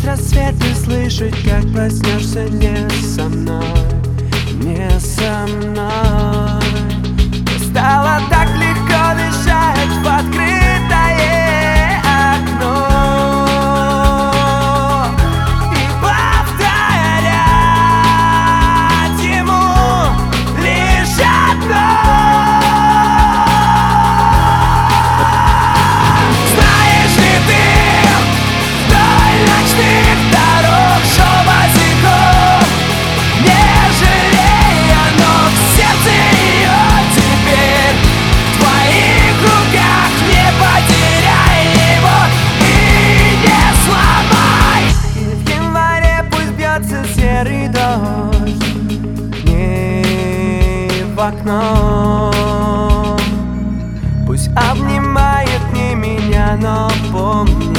рассвет и слышать, как проснешься не со мной, не со мной. Стало так легко дышать в открытое окно и повторять ему лишь одно. Знаешь ли ты вдоль ночных дорог шел босиком, не жалея ног, в сердце ее теперь в твоих руках, не потеряй его и не сломай. И в январе пусть бьется серый дождь к ней в окно, пусть обнимает не меня, но помни,